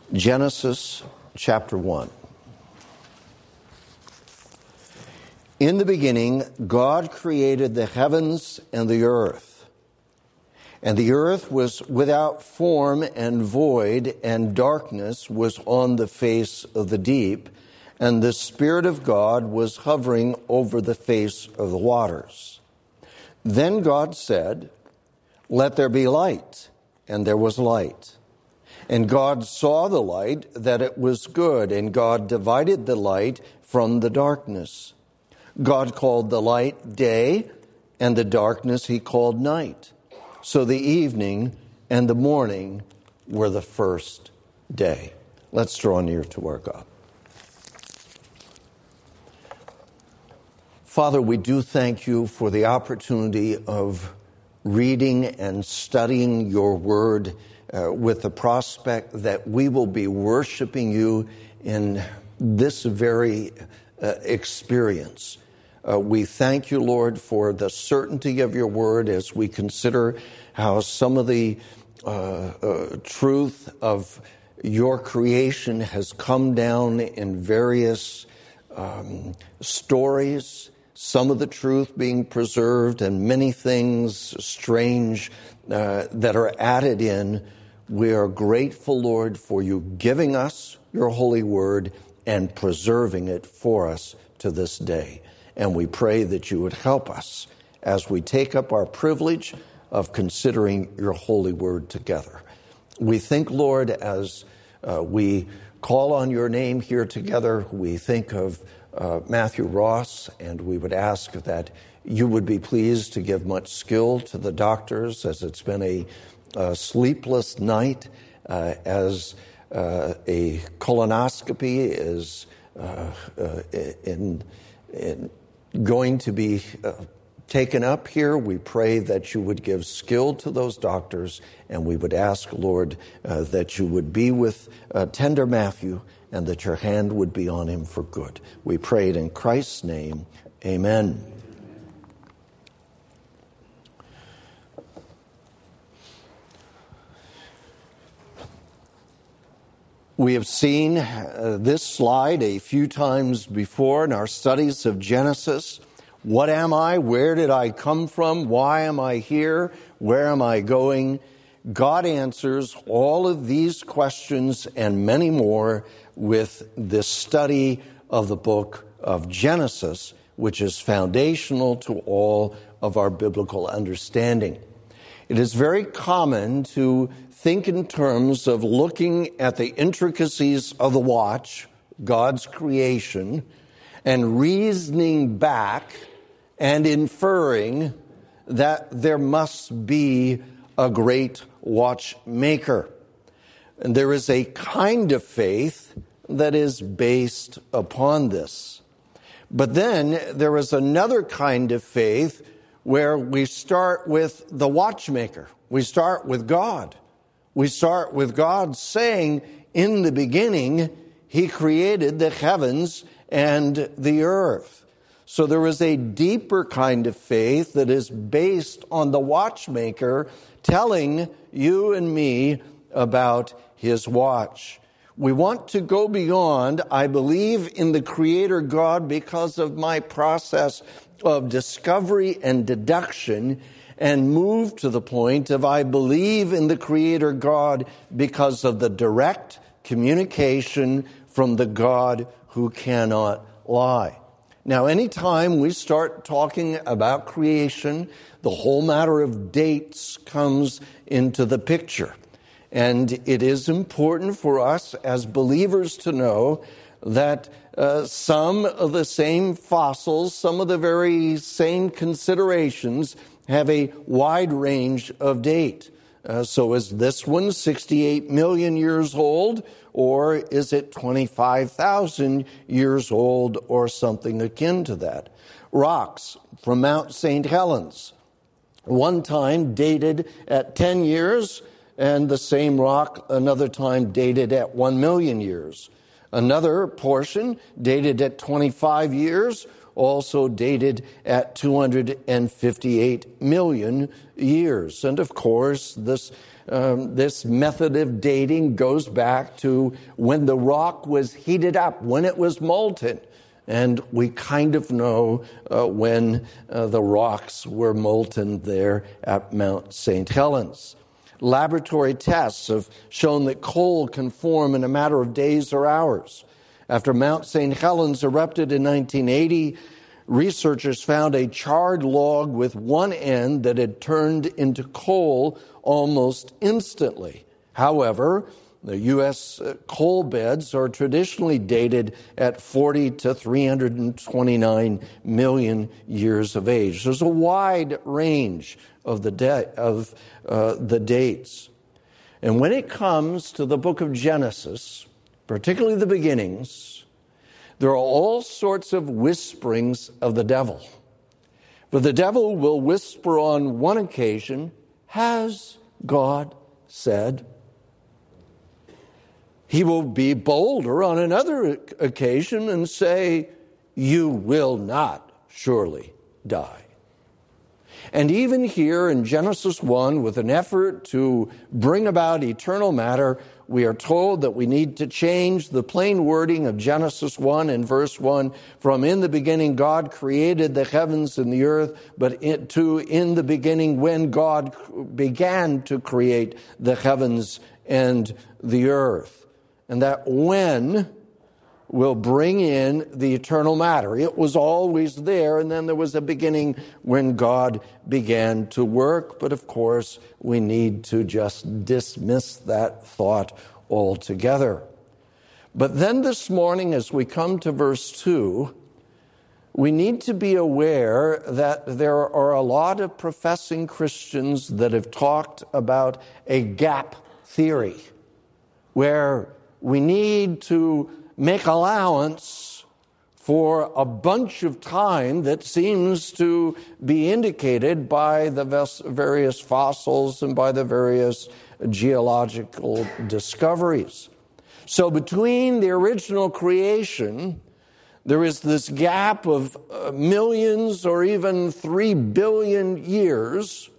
Genesis chapter 1. In the beginning, God created the heavens and the earth. And the earth was without form and void, and darkness was on the face of the deep, and the Spirit of God was hovering over the face of the waters. Then God said, "Let there be light," and there was light. And God saw the light, that it was good, and God divided the light from the darkness. God called the light day, and the darkness he called night. So the evening and the morning were the first day. Let's draw near to our God. Father, we do thank you for the opportunity of reading and studying your word with the prospect that we will be worshiping you in this very experience. We thank you, Lord, for the certainty of your word as we consider how some of the truth of your creation has come down in various stories, some of the truth being preserved and many things strange that are added in. We are grateful, Lord, for you giving us your holy word and preserving it for us to this day. And we pray that you would help us as we take up our privilege of considering your holy word together. We think, Lord, as we call on your name here together, we think of Matthew Ross, and we would ask that you would be pleased to give much skill to the doctors, as it's been a sleepless night, as a colonoscopy is going to be taken up here. We pray that you would give skill to those doctors, and we would ask, Lord, that you would be with tender Matthew, and that your hand would be on him for good. We pray it in Christ's name. Amen. We have seen this slide a few times before in our studies of Genesis. What am I? Where did I come from? Why am I here? Where am I going? God answers all of these questions and many more with this study of the book of Genesis, which is foundational to all of our biblical understanding. It is very common to think in terms of looking at the intricacies of the watch, God's creation, and reasoning back and inferring that there must be a great watchmaker. And there is a kind of faith that is based upon this. But then there is another kind of faith where we start with the watchmaker. We start with God. We start with God saying, in the beginning, he created the heavens and the earth. So there is a deeper kind of faith that is based on the watchmaker telling you and me about his watch. We want to go beyond, I believe in the Creator God because of my process of discovery and deduction, and move to the point of I believe in the Creator God because of the direct communication from the God who cannot lie. Now, anytime we start talking about creation, the whole matter of dates comes into the picture. And it is important for us as believers to know that some of the same fossils, some of the very same considerations have a wide range of date. So is this one 68 million years old, or is it 25,000 years old, or something akin to that? Rocks from Mount St. Helens, one time dated at 10 years, and the same rock another time dated at 1 million years. Another portion dated at 25 years, also dated at 258 million years. And of course, this this method of dating goes back to when the rock was heated up, when it was molten. And we kind of know when the rocks were molten there at Mount St. Helens. Laboratory tests have shown that coal can form in a matter of days or hours. After Mount St. Helens erupted in 1980, researchers found a charred log with one end that had turned into coal almost instantly. However, the U.S. coal beds are traditionally dated at 40 to 329 million years of age. There's a wide range of the dates. And when it comes to the book of Genesis, particularly the beginnings, there are all sorts of whisperings of the devil. For the devil will whisper on one occasion, "Has God said?" He will be bolder on another occasion and say, "You will not surely die." And even here in Genesis 1, with an effort to bring about eternal matter, we are told that we need to change the plain wording of Genesis 1 and verse 1 from "in the beginning God created the heavens and the earth," but to "in the beginning when God began to create the heavens and the earth." And that "when" will bring in the eternal matter. It was always there, and then there was a beginning when God began to work. But of course, we need to just dismiss that thought altogether. But then this morning, as we come to verse 2, we need to be aware that there are a lot of professing Christians that have talked about a gap theory, where we need to make allowance for a bunch of time that seems to be indicated by the various fossils and by the various geological discoveries. So between the original creation, there is this gap of millions or even 3 billion years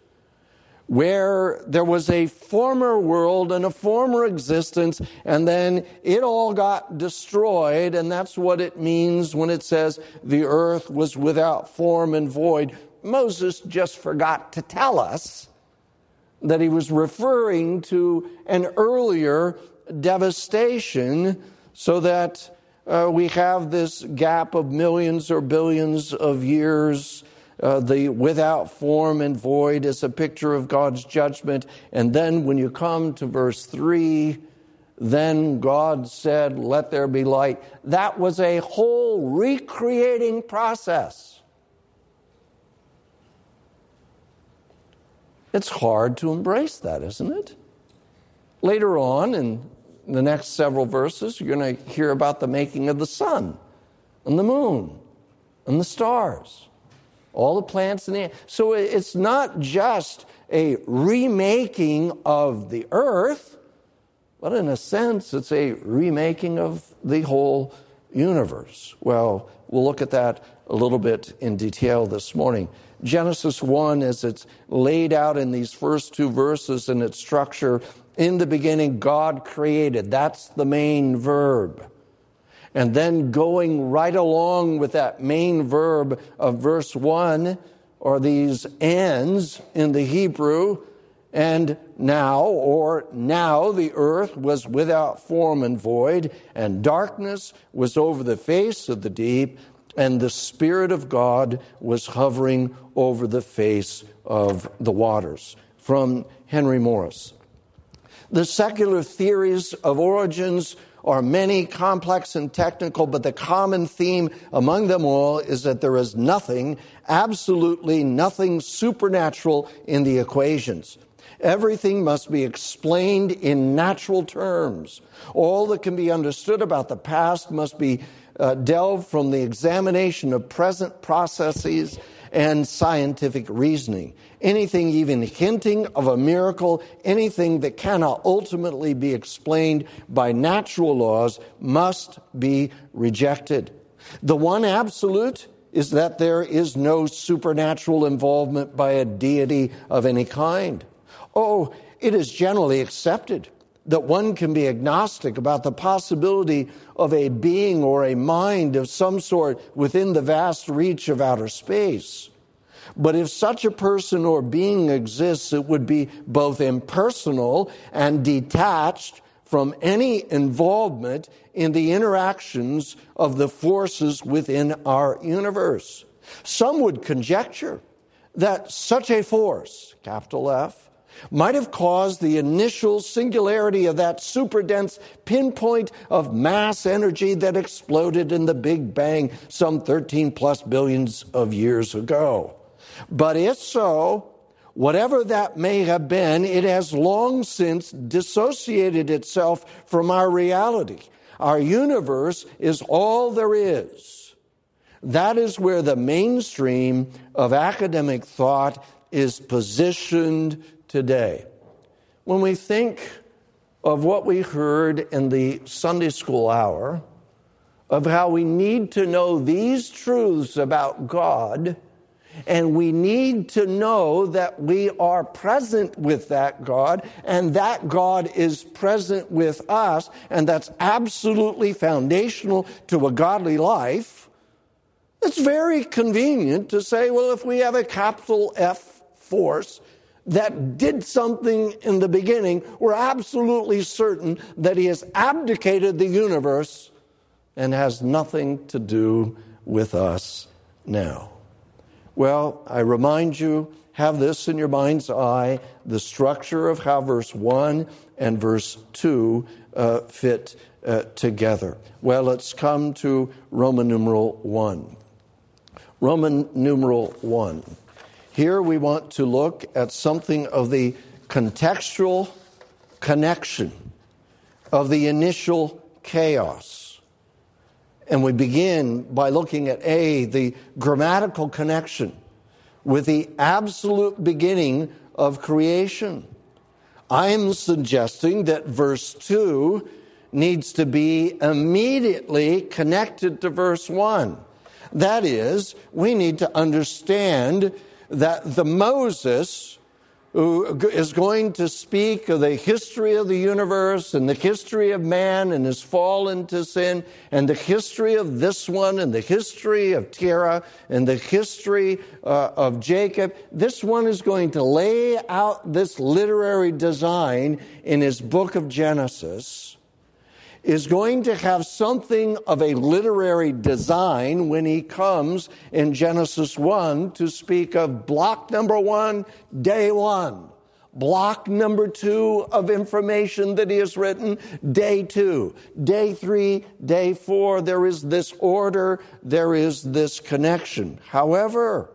where there was a former world and a former existence, and then it all got destroyed, and that's what it means when it says the earth was without form and void. Moses just forgot to tell us that he was referring to an earlier devastation, so that we have this gap of millions or billions of years. The without form and void is a picture of God's judgment. And then when you come to verse 3, then God said, "Let there be light." That was a whole recreating process. It's hard to embrace that, isn't it? Later on, in the next several verses, you're going to hear about the making of the sun and the moon and the stars. All the plants in the air. So it's not just a remaking of the earth, but in a sense, it's a remaking of the whole universe. Well, we'll look at that a little bit in detail this morning. Genesis 1, as it's laid out in these first two verses in its structure, in the beginning, God created. That's the main verb. And then going right along with that main verb of verse 1 are these ands in the Hebrew. And now the earth was without form and void, and darkness was over the face of the deep, and the Spirit of God was hovering over the face of the waters. From Henry Morris. The secular theories of origins are many, complex and technical, but the common theme among them all is that there is nothing, absolutely nothing supernatural in the equations. Everything must be explained in natural terms. All that can be understood about the past must be delved from the examination of present processes and scientific reasoning. Anything even hinting of a miracle, anything that cannot ultimately be explained by natural laws must be rejected. The one absolute is that there is no supernatural involvement by a deity of any kind. Oh, it is generally accepted that one can be agnostic about the possibility of a being or a mind of some sort within the vast reach of outer space. But if such a person or being exists, it would be both impersonal and detached from any involvement in the interactions of the forces within our universe. Some would conjecture that such a force, capital F, might have caused the initial singularity of that superdense pinpoint of mass energy that exploded in the Big Bang some 13 plus billions of years ago. But if so, whatever that may have been, it has long since dissociated itself from our reality. Our universe is all there is. That is where the mainstream of academic thought is positioned today. When we think of what we heard in the Sunday school hour, of how we need to know these truths about God, and we need to know that we are present with that God, and that God is present with us, and that's absolutely foundational to a godly life, it's very convenient to say, well, if we have a capital F force that did something in the beginning, we're absolutely certain that he has abdicated the universe and has nothing to do with us now. Well, I remind you, have this in your mind's eye, the structure of how verse 1 and verse 2 fit together. Well, let's come to Roman numeral 1. Roman numeral 1. Here we want to look at something of the contextual connection of the initial chaos. And we begin by looking at the grammatical connection with the absolute beginning of creation. I am suggesting that verse 2 needs to be immediately connected to verse 1. That is, we need to understand that the Moses who is going to speak of the history of the universe and the history of man and his fall into sin and the history of this one and the history of Terah and the history of Jacob, this one is going to lay out this literary design in his book of Genesis, is going to have something of a literary design when he comes in Genesis 1 to speak of block number 1, day 1. Block number 2 of information that he has written, day 2. Day 3, day 4, there is this order, there is this connection. However,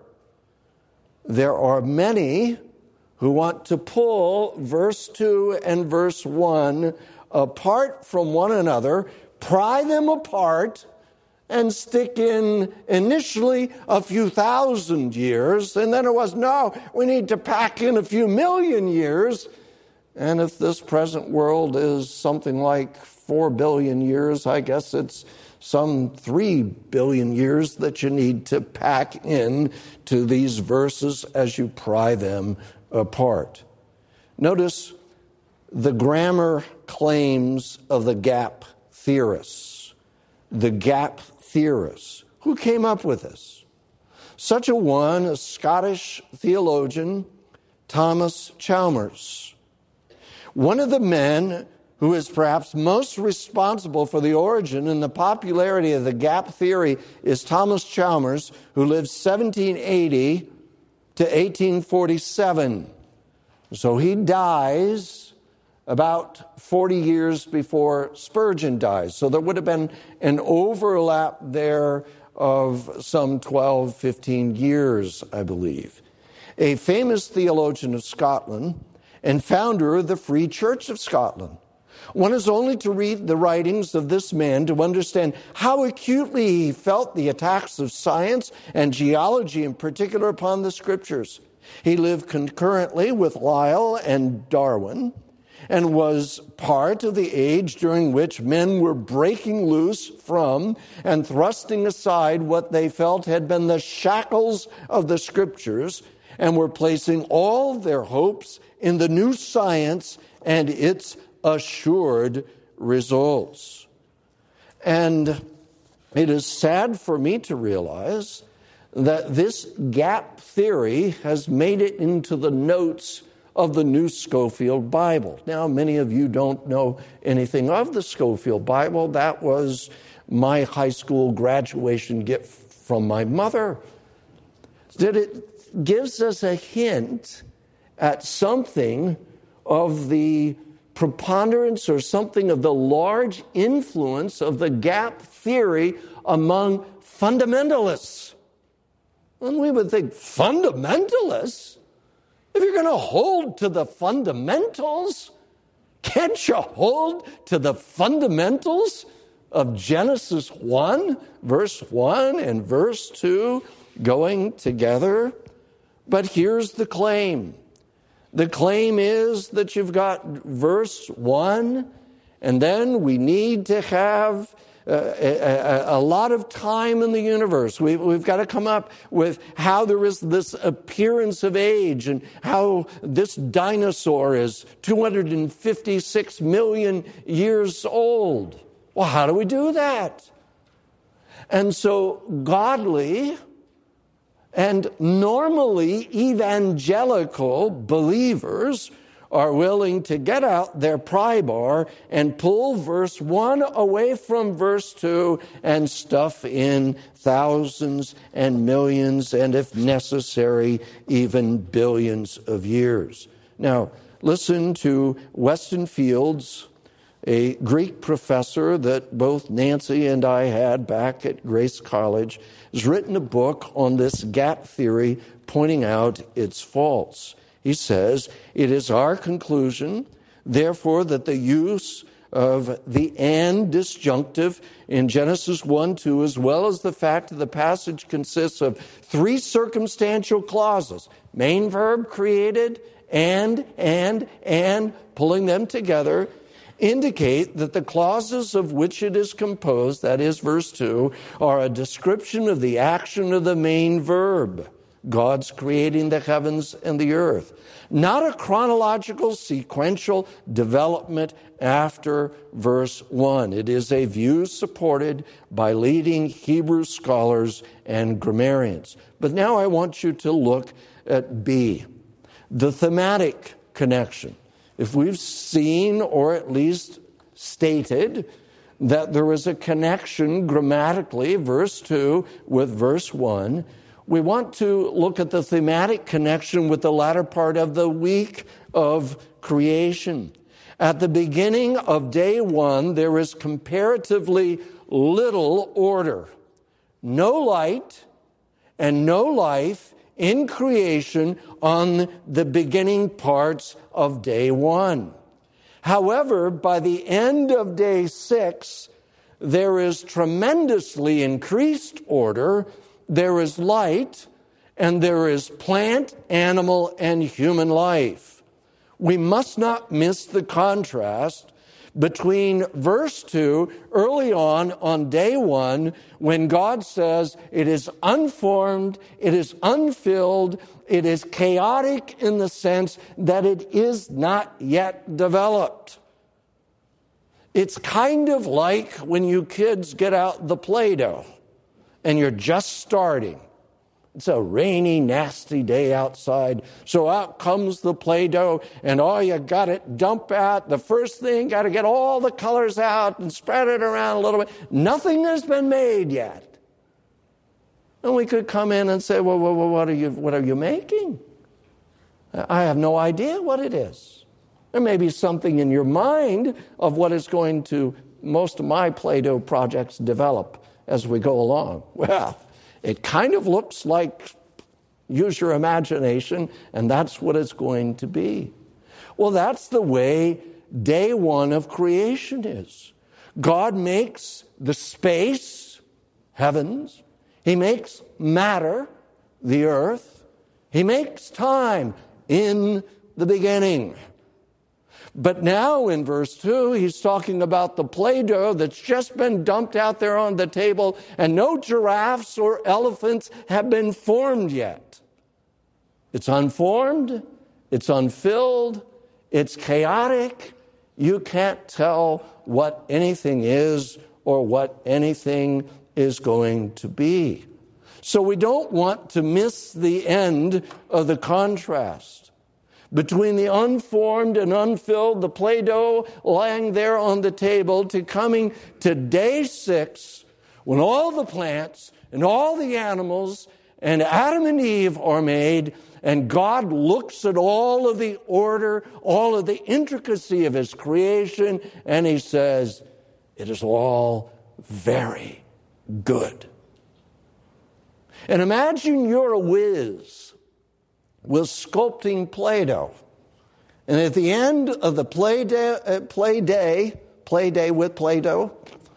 there are many who want to pull verse 2 and verse 1 apart from one another, pry them apart, and stick in initially a few thousand years, and then it was, no, we need to pack in a few million years. And if this present world is something like 4 billion years, I guess it's some 3 billion years that you need to pack in to these verses as you pry them apart. Notice the grammar claims of the gap theorists. The gap theorists. Who came up with this? Such a one, a Scottish theologian, Thomas Chalmers. One of the men who is perhaps most responsible for the origin and the popularity of the gap theory is Thomas Chalmers, who lived 1780 to 1847. So he dies about 40 years before Spurgeon dies. So there would have been an overlap there of some 12, 15 years, I believe. A famous theologian of Scotland and founder of the Free Church of Scotland. One is only to read the writings of this man to understand how acutely he felt the attacks of science and geology in particular upon the Scriptures. He lived concurrently with Lyell and Darwin, and was part of the age during which men were breaking loose from and thrusting aside what they felt had been the shackles of the Scriptures and were placing all their hopes in the new science and its assured results. And it is sad for me to realize that this gap theory has made it into the notes of the New Scofield Bible. Now, many of you don't know anything of the Scofield Bible. That was my high school graduation gift from my mother. That it gives us a hint at something of the preponderance or something of the large influence of the gap theory among fundamentalists. And we would think, fundamentalists? If you're going to hold to the fundamentals, can't you hold to the fundamentals of Genesis 1, verse 1 and verse 2 going together? But here's the claim. The claim is that you've got verse 1, and then we need to have a lot of time in the universe. We've got to come up with how there is this appearance of age and how this dinosaur is 256 million years old. Well, how do we do that? And so godly and normally evangelical believers are willing to get out their pry bar and pull verse 1 away from verse 2 and stuff in thousands and millions and, if necessary, even billions of years. Now, listen to Weston Fields, a Greek professor that both Nancy and I had back at Grace College, has written a book on this gap theory, pointing out its faults. He says, "It is our conclusion, therefore, that the use of the and disjunctive in Genesis 1-2, as well as the fact that the passage consists of three circumstantial clauses, main verb created, and, pulling them together, indicate that the clauses of which it is composed, that is verse 2, are a description of the action of the main verb, God's creating the heavens and the earth, not a chronological sequential development after verse 1. It is a view supported by leading Hebrew scholars and grammarians. But now I want you to look at B, the thematic connection. If we've seen, or at least stated, that there is a connection grammatically, verse 2 with verse 1, we want to look at the thematic connection with the latter part of the week of creation. At the beginning of day 1, there is comparatively little order, no light and no life in creation on the beginning parts of day 1. However, by the end of day 6, there is tremendously increased order. There is light, and there is plant, animal, and human life. We must not miss the contrast between verse 2, early on day 1, when God says it is unformed, it is unfilled, it is chaotic in the sense that it is not yet developed. It's kind of like when you kids get out the Play-Doh and you're just starting. It's a rainy, nasty day outside. So out comes the Play-Doh, and you got it dump out. The first thing, got to get all the colors out and spread it around a little bit. Nothing has been made yet. And we could come in and say, well, what are you making? I have no idea what it is. There may be something in your mind of what is going to most of my Play-Doh projects develop as we go along. Well, it kind of looks like, use your imagination, and that's what it's going to be. Well, that's the way day 1 of creation is. God makes the space, heavens. He makes matter, the earth. He makes time in the beginning. But now in verse 2, he's talking about the Play-Doh that's just been dumped out there on the table, and no giraffes or elephants have been formed yet. It's unformed, it's unfilled, it's chaotic. You can't tell what anything is or what anything is going to be. So we don't want to miss the end of the contrast between the unformed and unfilled, the Play-Doh lying there on the table, to coming to day 6, when all the plants and all the animals and Adam and Eve are made, and God looks at all of the order, all of the intricacy of his creation, and he says, it is all very good. And imagine you're a whiz with sculpting Play-Doh. And at the end of the play day with Play-Doh,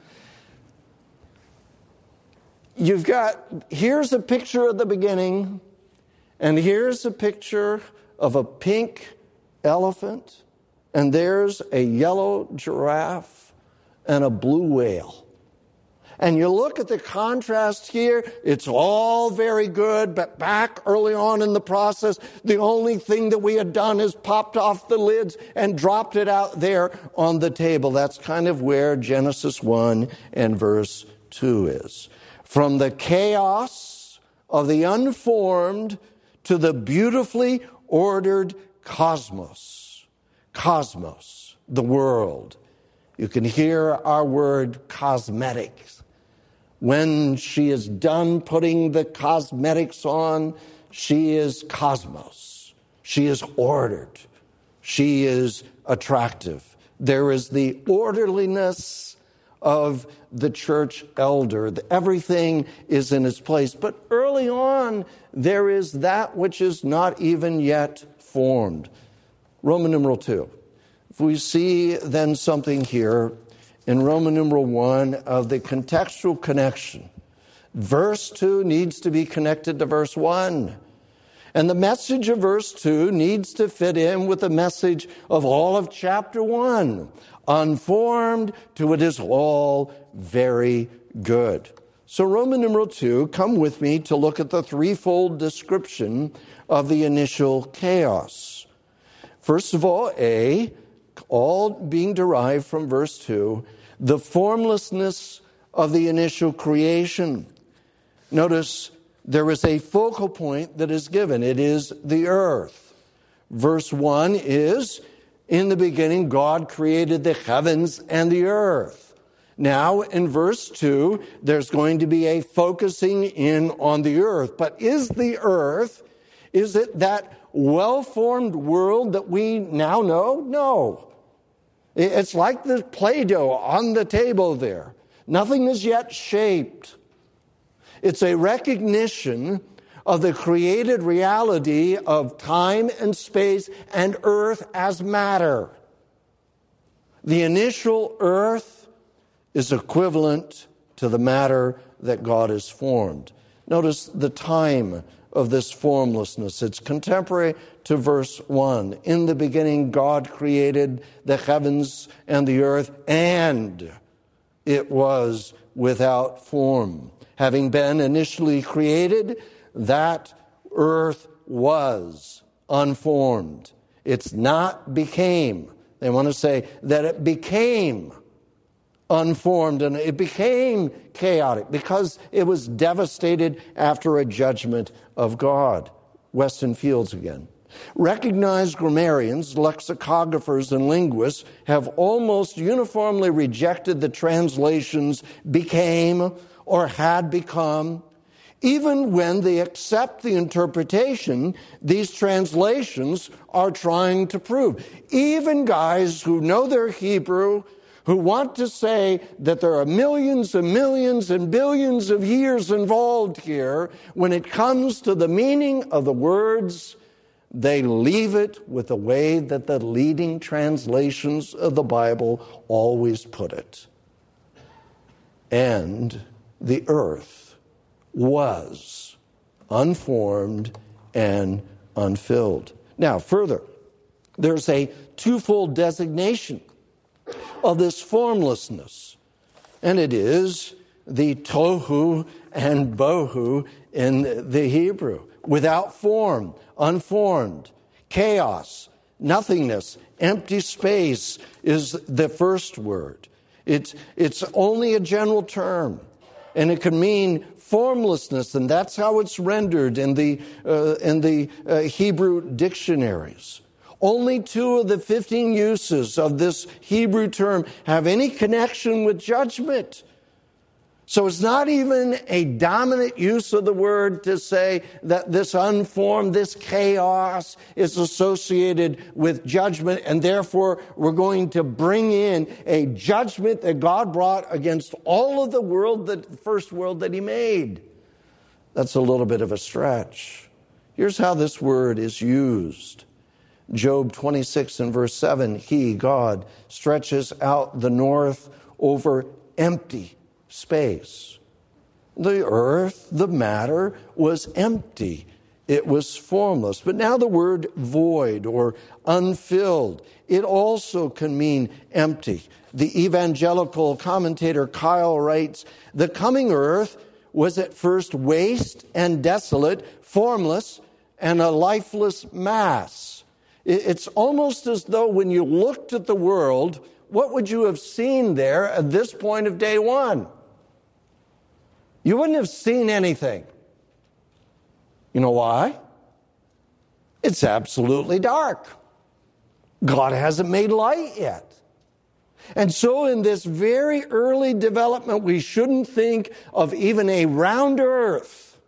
here's a picture of the beginning, and here's a picture of a pink elephant, and there's a yellow giraffe and a blue whale. And you look at the contrast here, it's all very good, but back early on in the process, the only thing that we had done is popped off the lids and dropped it out there on the table. That's kind of where Genesis 1 and verse 2 is. From the chaos of the unformed to the beautifully ordered cosmos. Cosmos, the world. You can hear our word cosmetics. When she is done putting the cosmetics on, she is cosmos. She is ordered. She is attractive. There is the orderliness of the church elder. Everything is in its place. But early on, there is that which is not even yet formed. Roman numeral 2. If we see then something here in Roman numeral 1 of the contextual connection. Verse 2 needs to be connected to verse 1. And the message of verse 2 needs to fit in with the message of all of chapter 1. Unformed to it is all very good. So Roman numeral 2, come with me to look at the threefold description of the initial chaos. First of all, all being derived from verse 2, the formlessness of the initial creation. Notice there is a focal point that is given. It is the earth. Verse 1 is, in the beginning, God created the heavens and the earth. Now, in verse 2, there's going to be a focusing in on the earth. But is the earth, is it that well-formed world that we now know? No. It's like the Play-Doh on the table there. Nothing is yet shaped. It's a recognition of the created reality of time and space and earth as matter. The initial earth is equivalent to the matter that God has formed. Notice the time of this formlessness. It's contemporary to verse 1. In the beginning, God created the heavens and the earth, and it was without form. Having been initially created, that earth was unformed. It's not became. They want to say that it became unformed and it became chaotic because it was devastated after a judgment of God. Weston Fields again. Recognized grammarians, lexicographers, and linguists have almost uniformly rejected the translations became or had become. Even when they accept the interpretation these translations are trying to prove. Even guys who know their Hebrew, who want to say that there are millions and millions and billions of years involved here, when it comes to the meaning of the words, they leave it with the way that the leading translations of the Bible always put it. And the earth was unformed and unfilled. Now, further, there's a twofold designation of this formlessness, and it is the tohu and bohu in the Hebrew. Without form, unformed, chaos, nothingness, empty space is the first word. It's only a general term, and it can mean formlessness, and that's how it's rendered in the Hebrew dictionaries. Only 2 of the 15 uses of this Hebrew term have any connection with judgment. So it's not even a dominant use of the word to say that this unformed, this chaos is associated with judgment, and therefore we're going to bring in a judgment that God brought against all of the first world that he made. That's a little bit of a stretch. Here's how this word is used. Job 26 and verse 7, he, God, stretches out the north over empty space. The earth, the matter, was empty. It was formless. But now the word void or unfilled, it also can mean empty. The evangelical commentator Kyle writes, the coming earth was at first waste and desolate, formless, and a lifeless mass. It's almost as though when you looked at the world, what would you have seen there at this point of day one? You wouldn't have seen anything. You know why? It's absolutely dark. God hasn't made light yet. And so in this very early development, we shouldn't think of even a round earth.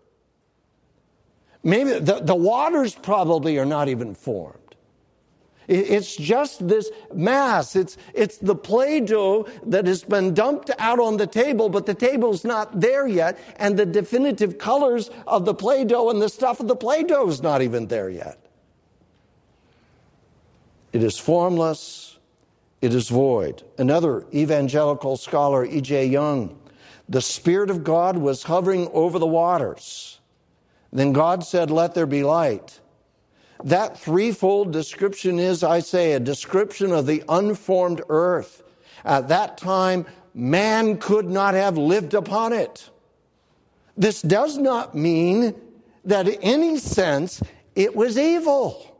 Maybe the waters probably are not even formed. It's just this mass. It's the Play-Doh that has been dumped out on the table, but the table's not there yet, and the definitive colors of the Play-Doh and the stuff of the Play-Doh is not even there yet. It is formless. It is void. Another evangelical scholar, E.J. Young, the Spirit of God was hovering over the waters. Then God said, let there be light. That threefold description is, I say, a description of the unformed earth. At that time, man could not have lived upon it. This does not mean that in any sense it was evil.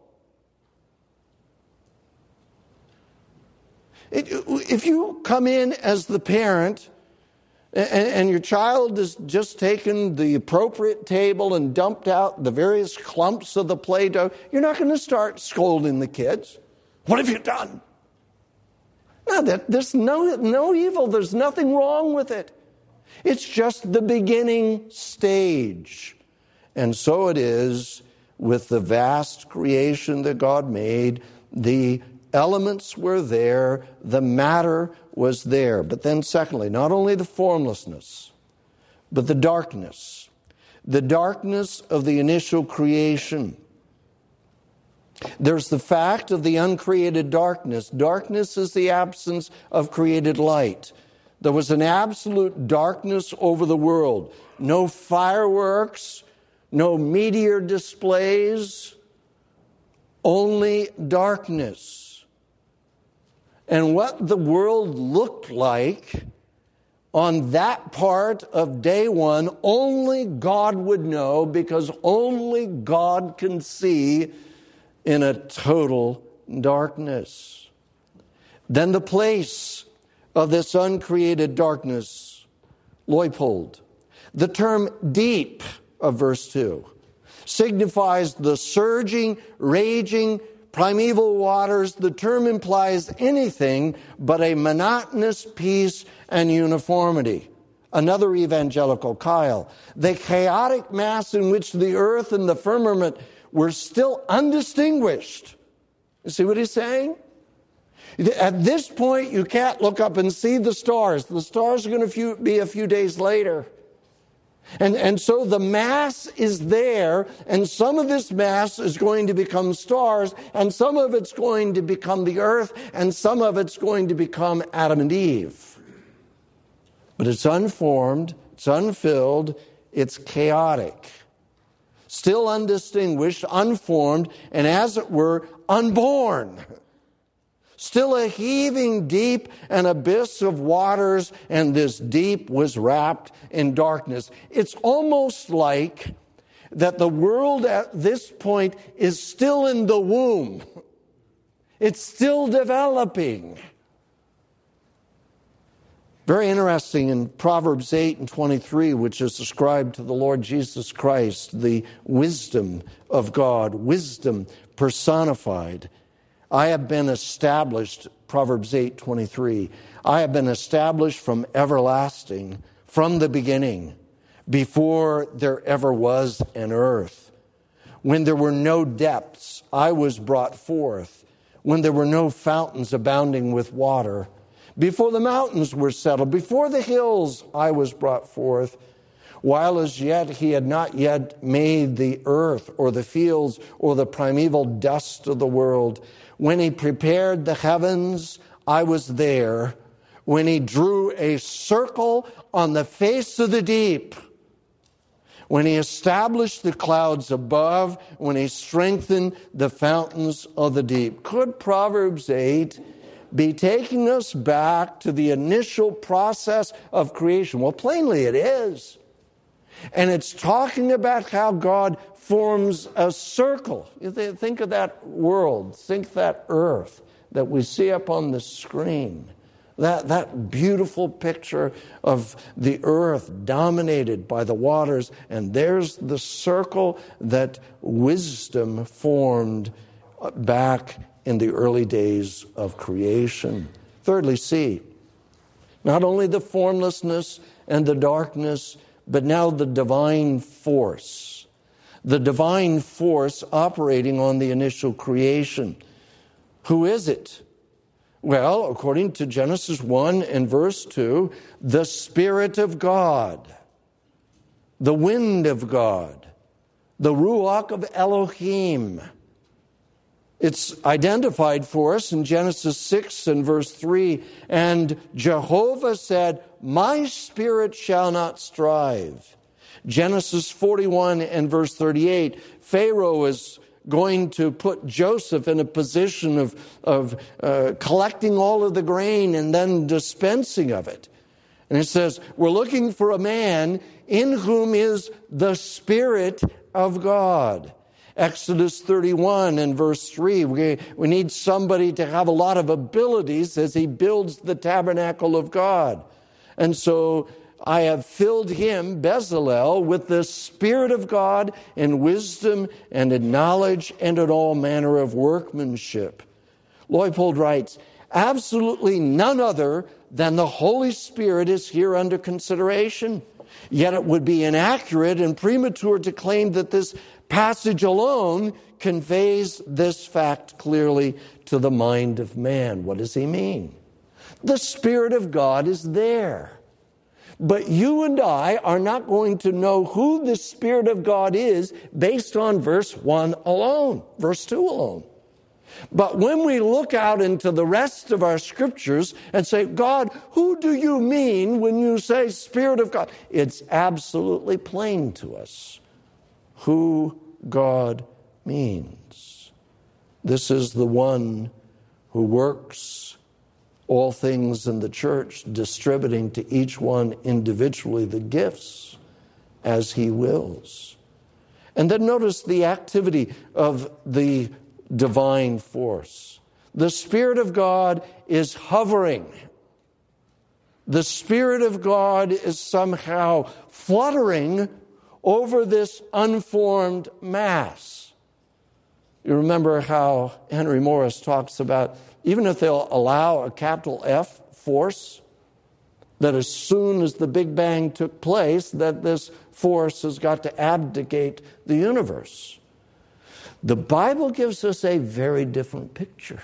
If you come in as the parent and your child has just taken the appropriate table and dumped out the various clumps of the Play-Doh, you're not going to start scolding the kids. What have you done? No, there's no evil. There's nothing wrong with it. It's just the beginning stage. And so it is with the vast creation that God made. The elements were there, the matter was there. But then secondly, not only the formlessness, but the darkness of the initial creation. There's the fact of the uncreated darkness. Darkness is the absence of created light. There was an absolute darkness over the world. No fireworks, no meteor displays, only darkness. And what the world looked like on that part of day one, only God would know, because only God can see in a total darkness. Then the place of this uncreated darkness, Leupold. The term deep of verse 2 signifies the surging, raging, primeval waters. The term implies anything but a monotonous peace and uniformity. Another evangelical, Kyle, the chaotic mass in which the earth and the firmament were still undistinguished. You see what he's saying? At this point, you can't look up and see the stars. The stars are going to be a few days later. And so the mass is there, and some of this mass is going to become stars, and some of it's going to become the earth, and some of it's going to become Adam and Eve. But it's unformed, it's unfilled, it's chaotic. Still undistinguished, unformed, and as it were, unborn. Still a heaving deep and abyss of waters, and this deep was wrapped in darkness. It's almost like that the world at this point is still in the womb. It's still developing. Very interesting in Proverbs 8:23, which is ascribed to the Lord Jesus Christ, the wisdom of God, wisdom personified. I have been established, Proverbs 8:23, I have been established from everlasting, from the beginning, before there ever was an earth. When there were no depths, I was brought forth. When there were no fountains abounding with water, before the mountains were settled, before the hills I was brought forth, while as yet he had not yet made the earth or the fields or the primeval dust of the world. When he prepared the heavens, I was there. When he drew a circle on the face of the deep, when he established the clouds above, when he strengthened the fountains of the deep. Could Proverbs 8 be taking us back to the initial process of creation? Well, plainly it is. And it's talking about how God forms a circle. You think of that world, think that earth that we see up on the screen. That beautiful picture of the earth dominated by the waters. And there's the circle that wisdom formed back in the early days of creation. Thirdly, see, not only the formlessness and the darkness, but now the divine force. The divine force operating on the initial creation. Who is it? Well, according to Genesis 1 and verse 2, the Spirit of God, the wind of God, the Ruach of Elohim. It's identified for us in Genesis 6 and verse 3. And Jehovah said, my spirit shall not strive. Genesis 41 and verse 38. Pharaoh is going to put Joseph in a position of collecting all of the grain and then dispensing of it. And it says, we're looking for a man in whom is the Spirit of God. Exodus 31 and verse 3, we need somebody to have a lot of abilities as he builds the tabernacle of God. And so I have filled him, Bezalel, with the Spirit of God in wisdom and in knowledge and in all manner of workmanship. Leupold writes, absolutely none other than the Holy Spirit is here under consideration. Yet it would be inaccurate and premature to claim that this passage alone conveys this fact clearly to the mind of man. What does he mean? The Spirit of God is there. But you and I are not going to know who the Spirit of God is based on verse 1 alone, verse 2 alone. But when we look out into the rest of our scriptures and say, God, who do you mean when you say Spirit of God? It's absolutely plain to us who God means. This is the one who works all things in the church, distributing to each one individually the gifts as he wills. And then notice the activity of the divine force. The Spirit of God is hovering. The Spirit of God is somehow fluttering over this unformed mass. You remember how Henry Morris talks about, even if they'll allow a capital F force, that as soon as the Big Bang took place, that this force has got to abdicate the universe. The Bible gives us a very different picture.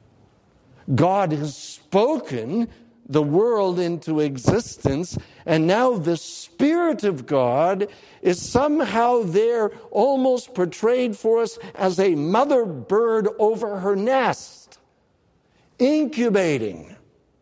God has spoken the world into existence, and now the Spirit of God is somehow there, almost portrayed for us as a mother bird over her nest, incubating.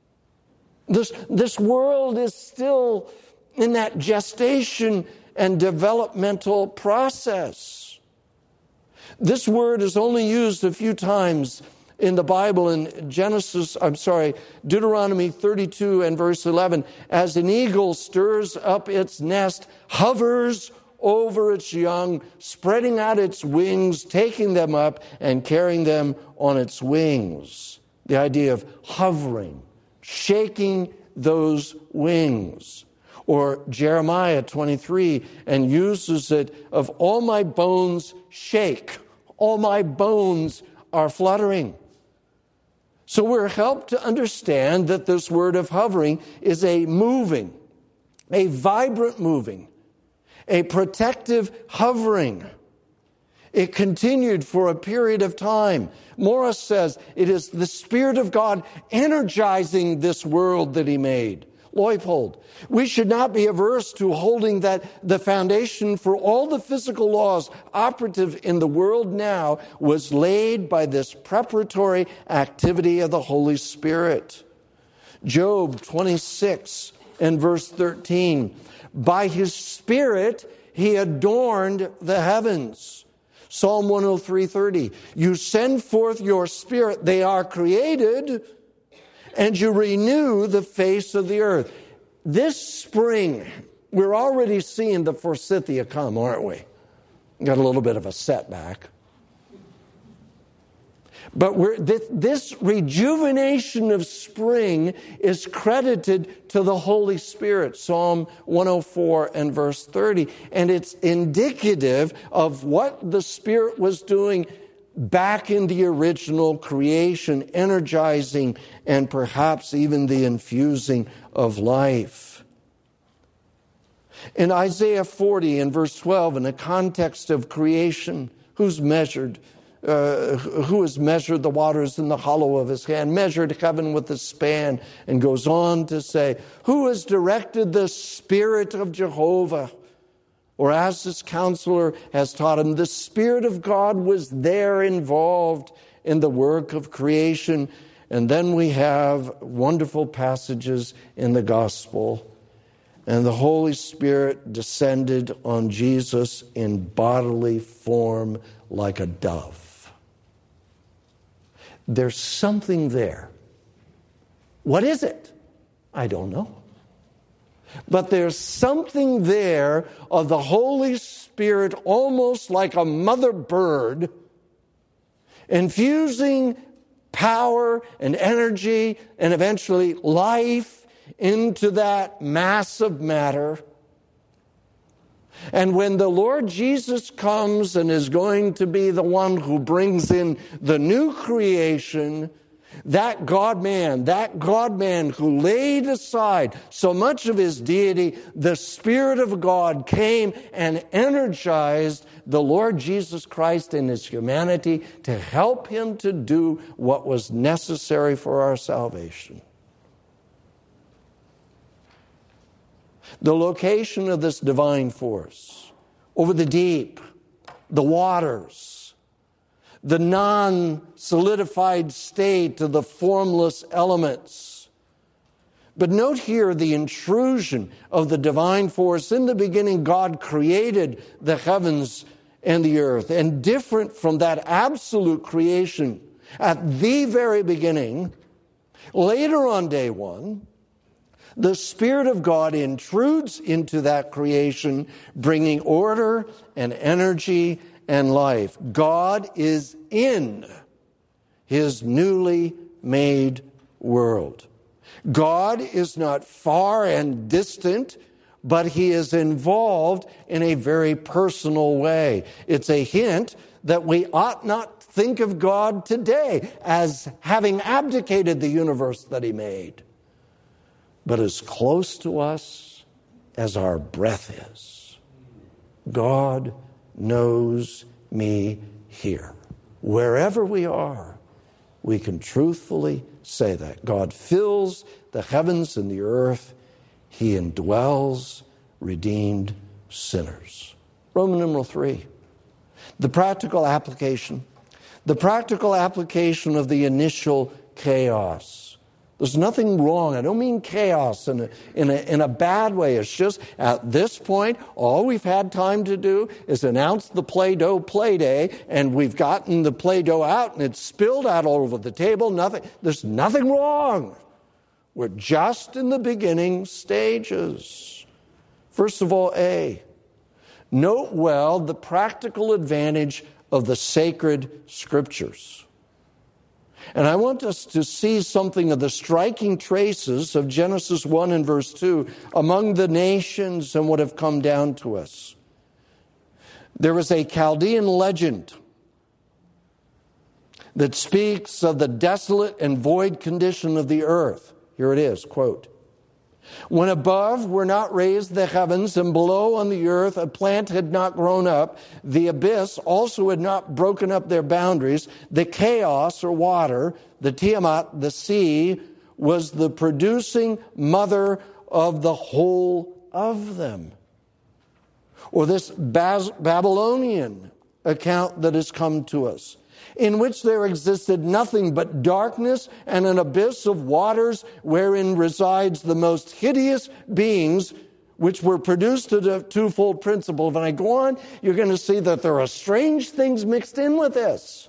This world is still in that gestation and developmental process. This word is only used a few times in the Bible in Deuteronomy 32 and verse 11. As an eagle stirs up its nest, hovers over its young, spreading out its wings, taking them up and carrying them on its wings. The idea of hovering, shaking those wings. Or Jeremiah 23, and uses it of all my bones shake. All my bones are fluttering. So we're helped to understand that this word of hovering is a moving, a vibrant moving, a protective hovering. It continued for a period of time. Morris says it is the Spirit of God energizing this world that He made. Leupold, we should not be averse to holding that the foundation for all the physical laws operative in the world now was laid by this preparatory activity of the Holy Spirit. Job 26 and verse 13, by His Spirit He adorned the heavens. Psalm 103:30, you send forth your Spirit, they are created, and you renew the face of the earth. This spring, we're already seeing the forsythia come, aren't we? Got a little bit of a setback. But this rejuvenation of spring is credited to the Holy Spirit, Psalm 104 and verse 30. And it's indicative of what the Spirit was doing back in the original creation, energizing and perhaps even the infusing of life. In Isaiah 40 and verse 12, in the context of creation, who has measured the waters in the hollow of His hand, measured heaven with a span, and goes on to say, who has directed the Spirit of Jehovah? Or as His counselor has taught him, the Spirit of God was there involved in the work of creation. And then we have wonderful passages in the gospel. And the Holy Spirit descended on Jesus in bodily form like a dove. There's something there. What is it? I don't know. But there's something there of the Holy Spirit, almost like a mother bird, infusing power and energy and eventually life into that mass of matter. And when the Lord Jesus comes and is going to be the one who brings in the new creation, that God-man who laid aside so much of His deity, the Spirit of God came and energized the Lord Jesus Christ in His humanity to help Him to do what was necessary for our salvation. The location of this divine force over the deep, the waters, the non-solidified state of the formless elements. But note here the intrusion of the divine force. In the beginning, God created the heavens and the earth. And different from that absolute creation at the very beginning, later on day one, the Spirit of God intrudes into that creation, bringing order and energy and life. God is in His newly made world. God is not far and distant, but He is involved in a very personal way. It's a hint that we ought not think of God today as having abdicated the universe that He made, but as close to us as our breath is. God knows me here. Wherever we are, we can truthfully say that. God fills the heavens and the earth. He indwells redeemed sinners. Roman numeral 3. The practical application. The practical application of the initial chaos. There's nothing wrong. I don't mean chaos in a bad way. It's just at this point, all we've had time to do is announce the Play-Doh Play Day, and we've gotten the Play-Doh out, and it's spilled out all over the table. There's nothing wrong. We're just in the beginning stages. First of all, A, Note well the practical advantage of the sacred Scriptures. And I want us to see something of the striking traces of Genesis 1 and verse 2 among the nations and what have come down to us. There is a Chaldean legend that speaks of the desolate and void condition of the earth. Here it is, quote, "When above were not raised the heavens, and below on the earth a plant had not grown up, the abyss also had not broken up their boundaries, the chaos or water, the Tiamat, the sea, was the producing mother of the whole of them." Or this Babylonian account that has come to us, in which there existed nothing but darkness and an abyss of waters wherein resides the most hideous beings, which were produced at a twofold principle. When I go on, you're going to see that there are strange things mixed in with this.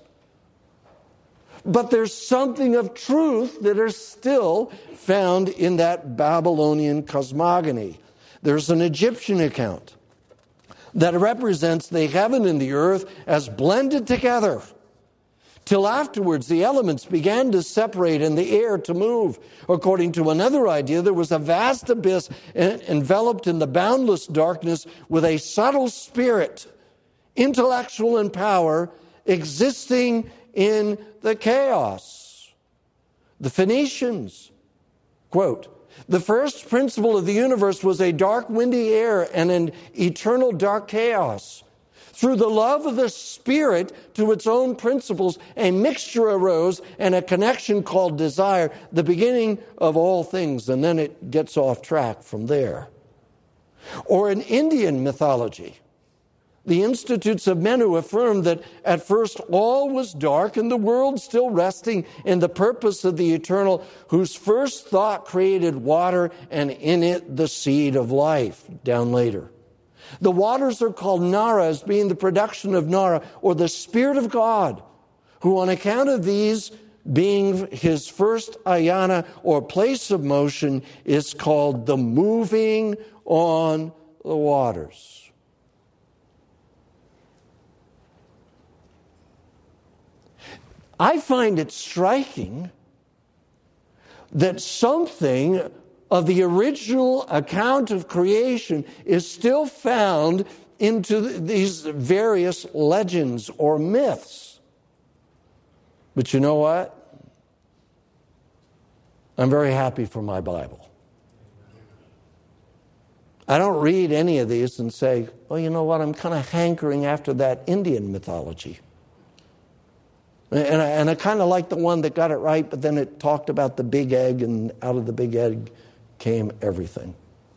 But there's something of truth that is still found in that Babylonian cosmogony. There's an Egyptian account that represents the heaven and the earth as blended together, till afterwards the elements began to separate and the air to move. According to another idea, there was a vast abyss enveloped in the boundless darkness with a subtle spirit, intellectual in power, existing in the chaos. The Phoenicians, quote, "The first principle of the universe was a dark, windy air and an eternal dark chaos. Through the love of the Spirit to its own principles, a mixture arose and a connection called desire, the beginning of all things." And then it gets off track from there. Or in Indian mythology, the Institutes of Menu affirm that at first all was dark and the world still resting in the purpose of the eternal, whose first thought created water and in it the seed of life, down later. The waters are called Nara, as being the production of Nara, or the Spirit of God, who on account of these being his first ayana, or place of motion, is called the moving on the waters. I find it striking that something of the original account of creation is still found into these various legends or myths. But you know what? I'm very happy for my Bible. I don't read any of these and say, "Oh, you know what? I'm kind of hankering after that Indian mythology." And I kind of like the one that got it right, but then it talked about the big egg, and out of the big egg came everything.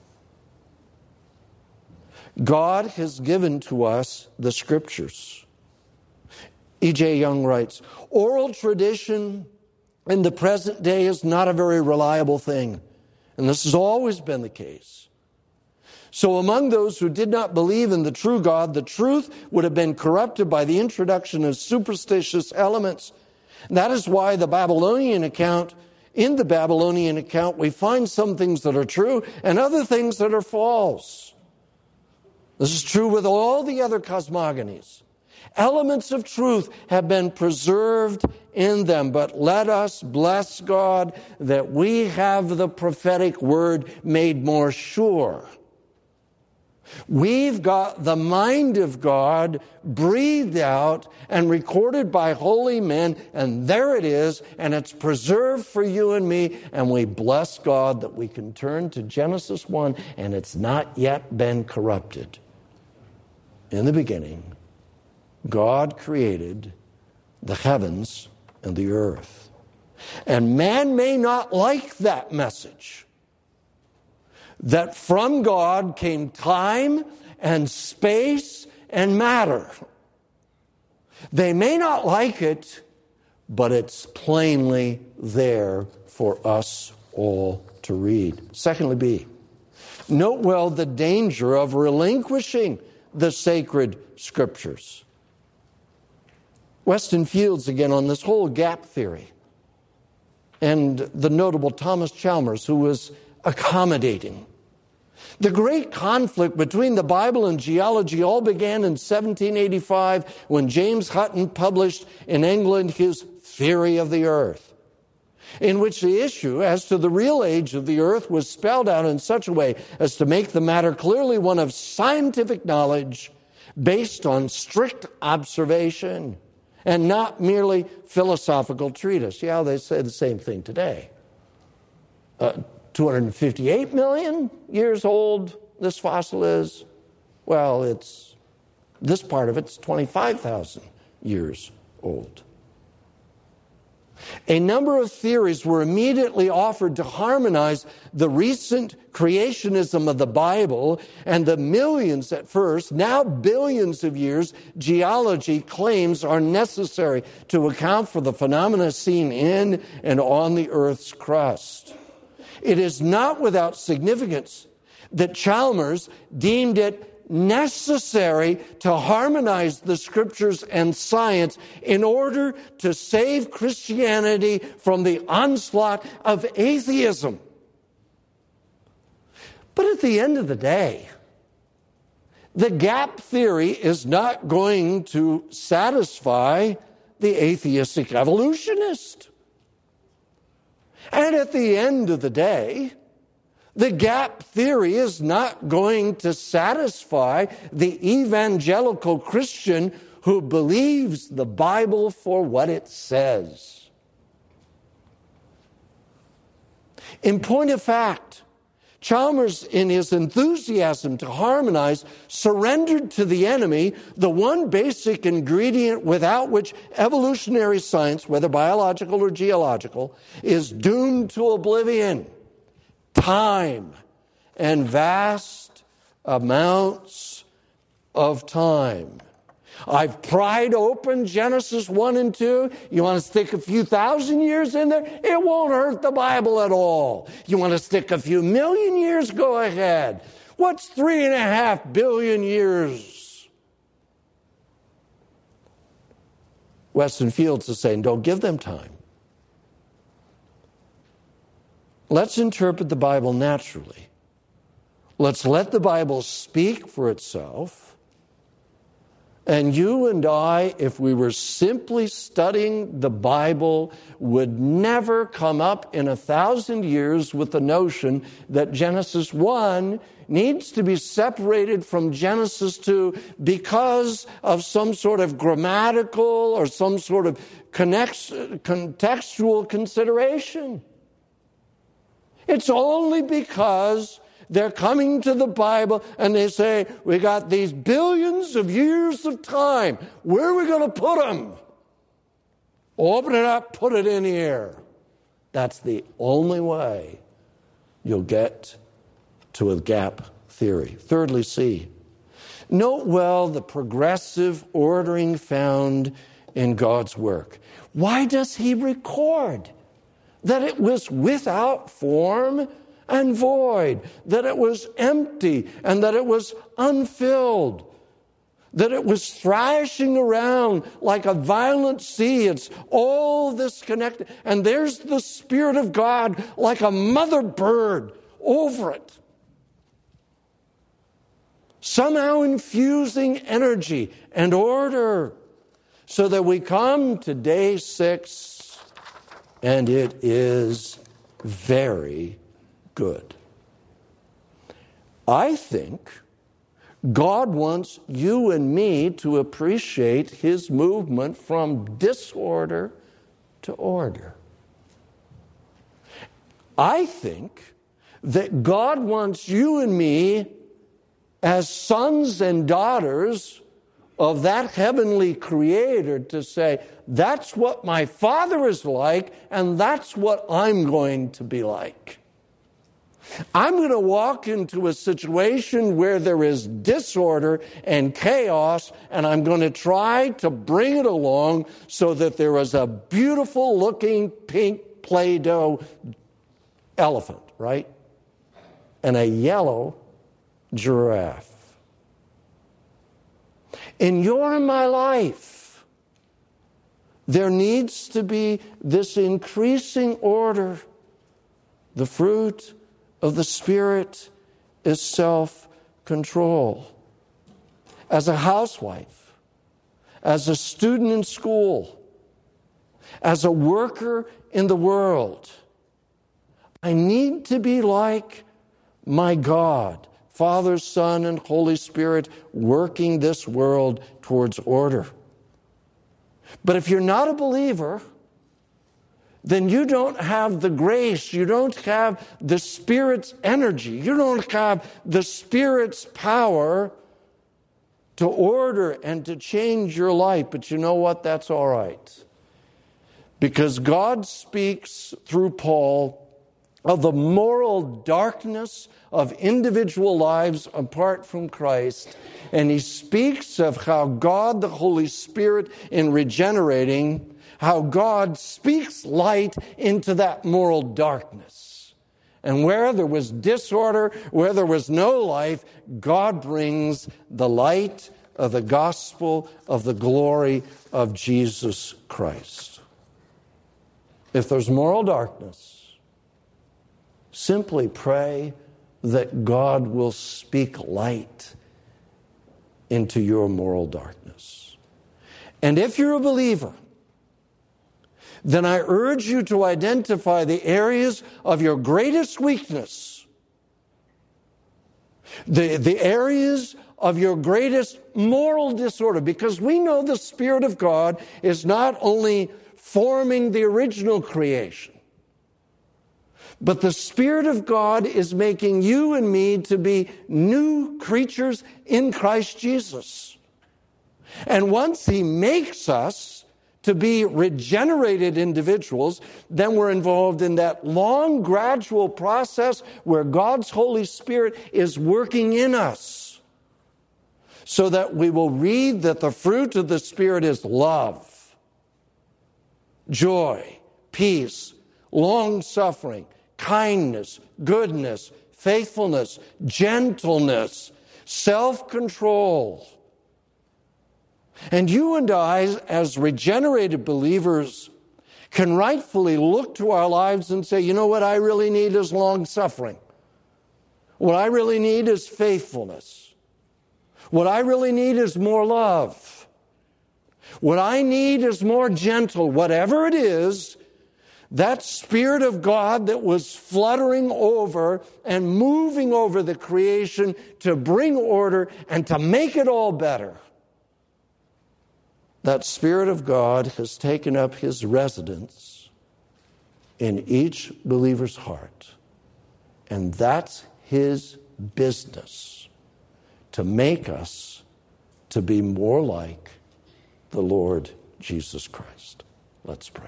God has given to us the Scriptures. E.J. Young writes, "Oral tradition in the present day is not a very reliable thing, and this has always been the case. So among those who did not believe in the true God, the truth would have been corrupted by the introduction of superstitious elements. And that is why in the Babylonian account, we find some things that are true and other things that are false. This is true with all the other cosmogonies. Elements of truth have been preserved in them, but let us bless God that we have the prophetic word made more sure. We've got the mind of God breathed out and recorded by holy men, and there it is, and it's preserved for you and me, and we bless God that we can turn to Genesis 1, and it's not yet been corrupted. In the beginning, God created the heavens and the earth. And man may not like that message, that from God came time and space and matter. They may not like it, but it's plainly there for us all to read. Secondly, B, note well the danger of relinquishing the sacred Scriptures. Weston Fields again on this whole gap theory, and the notable Thomas Chalmers, who was accommodating. The great conflict between the Bible and geology all began in 1785 when James Hutton published in England his Theory of the Earth, in which the issue as to the real age of the earth was spelled out in such a way as to make the matter clearly one of scientific knowledge based on strict observation and not merely philosophical treatise. Yeah, they say the same thing today. 258 million years old this fossil is. Well, this part of it's 25,000 years old. A number of theories were immediately offered to harmonize the recent creationism of the Bible and the millions at first, now billions of years, geology claims are necessary to account for the phenomena seen in and on the earth's crust. It is not without significance that Chalmers deemed it necessary to harmonize the scriptures and science in order to save Christianity from the onslaught of atheism. But at the end of the day, the gap theory is not going to satisfy the atheistic evolutionist. And at the end of the day, the gap theory is not going to satisfy the evangelical Christian who believes the Bible for what it says. In point of fact, Chalmers, in his enthusiasm to harmonize, surrendered to the enemy the one basic ingredient without which evolutionary science, whether biological or geological, is doomed to oblivion: time and vast amounts of time. I've pried open Genesis 1 and 2. You want to stick a few thousand years in there? It won't hurt the Bible at all. You want to stick a few million years? Go ahead. What's 3.5 billion years? Weston Fields is saying, don't give them time. Let's interpret the Bible naturally. Let's let the Bible speak for itself. And you and I, if we were simply studying the Bible, would never come up in 1,000 years with the notion that Genesis 1 needs to be separated from Genesis 2 because of some sort of grammatical or some sort of contextual consideration. It's only because they're coming to the Bible and they say, we got these billions of years of time. Where are we going to put them? Open it up, put it in here. That's the only way you'll get to a gap theory. Thirdly, C. Note well the progressive ordering found in God's work. Why does he record that it was without form and void, that it was empty and that it was unfilled, that it was thrashing around like a violent sea? It's all this connected. And there's the Spirit of God like a mother bird over it, somehow infusing energy and order so that we come to day 6 and it is very good. I think God wants you and me to appreciate his movement from disorder to order. I think that God wants you and me as sons and daughters of that heavenly creator to say, that's what my Father is like, and that's what I'm going to be like. I'm going to walk into a situation where there is disorder and chaos, and I'm going to try to bring it along so that there is a beautiful looking pink Play-Doh elephant, right? And a yellow giraffe. In your and my life, there needs to be this increasing order, the fruit of the Spirit is self-control. As a housewife, as a student in school, as a worker in the world, I need to be like my God, Father, Son, and Holy Spirit, working this world towards order. But if you're not a believer, then you don't have the grace, you don't have the Spirit's energy, you don't have the Spirit's power to order and to change your life. But you know what? That's all right. Because God speaks through Paul of the moral darkness of individual lives apart from Christ. And he speaks of how God, the Holy Spirit, in regenerating, how God speaks light into that moral darkness. And where there was disorder, where there was no life, God brings the light of the gospel of the glory of Jesus Christ. If there's moral darkness, simply pray that God will speak light into your moral darkness. And if you're a believer, then I urge you to identify the areas of your greatest weakness, the areas of your greatest moral disorder, because we know the Spirit of God is not only forming the original creation, but the Spirit of God is making you and me to be new creatures in Christ Jesus. And once He makes us to be regenerated individuals, then we're involved in that long, gradual process where God's Holy Spirit is working in us, so that we will read that the fruit of the Spirit is love, joy, peace, long-suffering, kindness, goodness, faithfulness, gentleness, self-control. And you and I, as regenerated believers, can rightfully look to our lives and say, you know what I really need is long-suffering. What I really need is faithfulness. What I really need is more love. What I need is more gentle. Whatever it is, that Spirit of God that was fluttering over and moving over the creation to bring order and to make it all better, that Spirit of God has taken up His residence in each believer's heart. And that's His business, to make us to be more like the Lord Jesus Christ. Let's pray.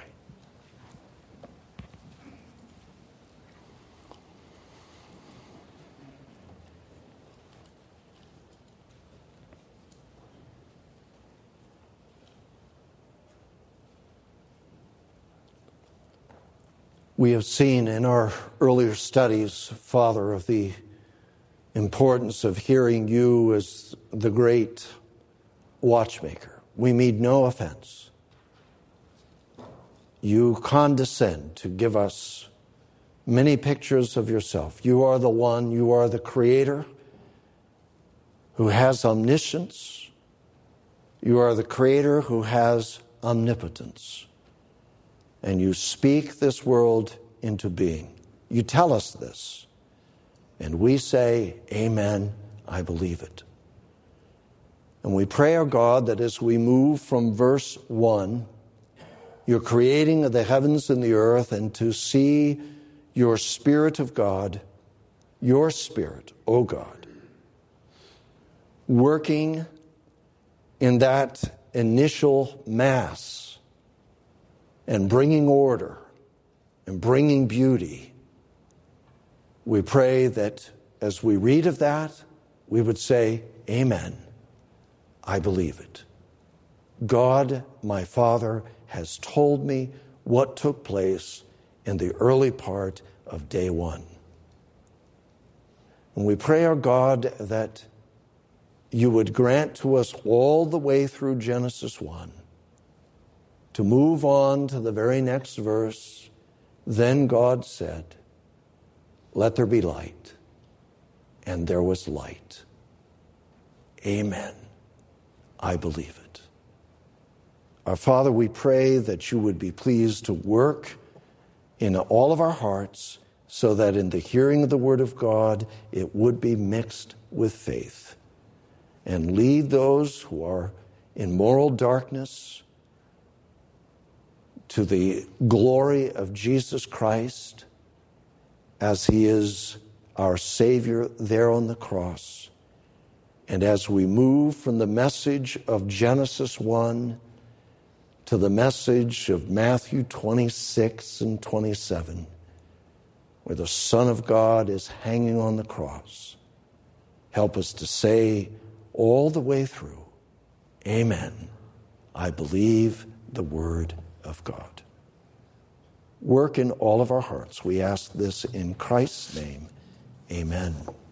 We have seen in our earlier studies, Father, of the importance of hearing You as the great watchmaker. We mean no offense. You condescend to give us many pictures of Yourself. You are the one, You are the Creator who has omniscience. You are the Creator who has omnipotence. And You speak this world into being. You tell us this. And we say, Amen, I believe it. And we pray, our God, that as we move from verse 1, Your creating of the heavens and the earth, and to see Your Spirit of God, Your Spirit, O God, working in that initial mass, and bringing order and bringing beauty, we pray that as we read of that, we would say, Amen, I believe it. God, my Father, has told me what took place in the early part of day one. And we pray, our God, that You would grant to us all the way through Genesis 1 to move on to the very next verse. Then God said, let there be light. and there was light. Amen. I believe it. Our Father, we pray that you would be pleased to work in all of our hearts so that in the hearing of the Word of God, it would be mixed with faith. And lead those who are in moral darkness to the glory of Jesus Christ as he is our Savior there on the cross. And as we move from the message of Genesis 1 to the message of Matthew 26 and 27, where the Son of God is hanging on the cross, help us to say all the way through, Amen. I believe the Word of God. Work in all of our hearts. We ask this in Christ's name. Amen.